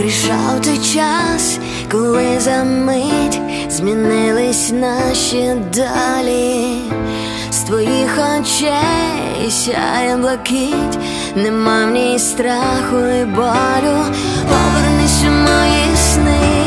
Прийшов той час, коли за мить змінились наші долі. З твоїх очей сяє блакить, нема в ній страху і болю. Повернись у мої сни,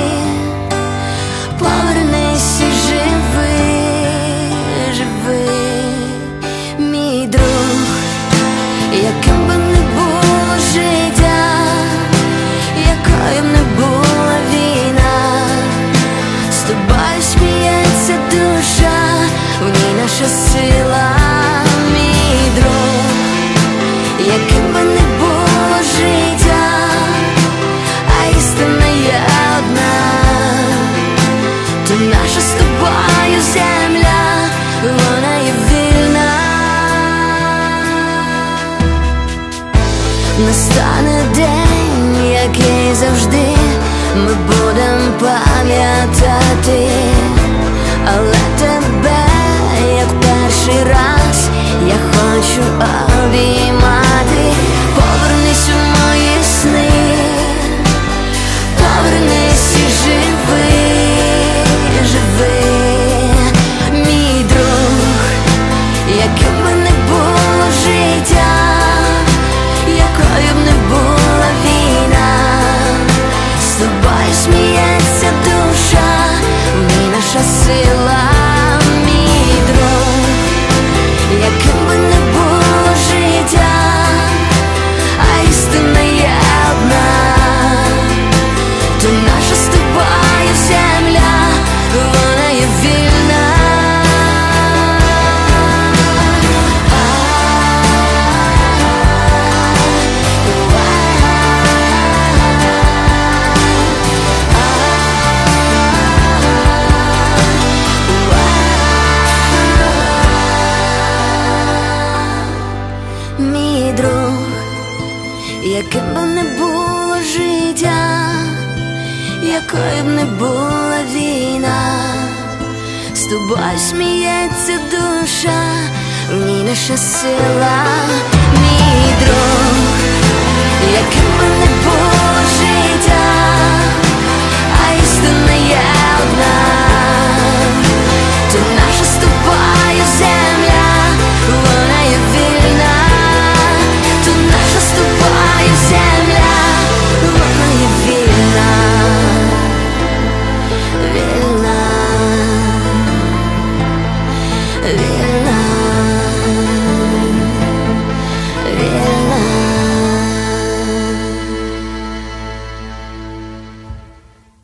повернись і живи, живи, мій друг. Яким би не було життя, якою б не була війна, з тобою сміється душа, в ній наша сила, мій друг. Яким би не було життя, а істина є одна, то наша з тобою земля, вона є вільна. Настане день, який завжди ми будем пам'ятати, але тебе, як перший раз, я хочу обіймати. Повернись у мої сни, повернись і живи, живи, мій друг. Яким би не було життя, якою б не була війна, з тобою сміється душа, в ній наша сила, мій друг. Яким би не було життя, а істина є одна, то наша з тобою земля, вона є вільна. Мій друг, яким би не було життя, якою б не була війна, з тобою сміється душа, в ній наша сила, мій друг. Яким би не було життя, а істина є одна, то наша з тобою земля, вона є вільна. То наша з тобою земля, вона є вільна, вільна, вільна.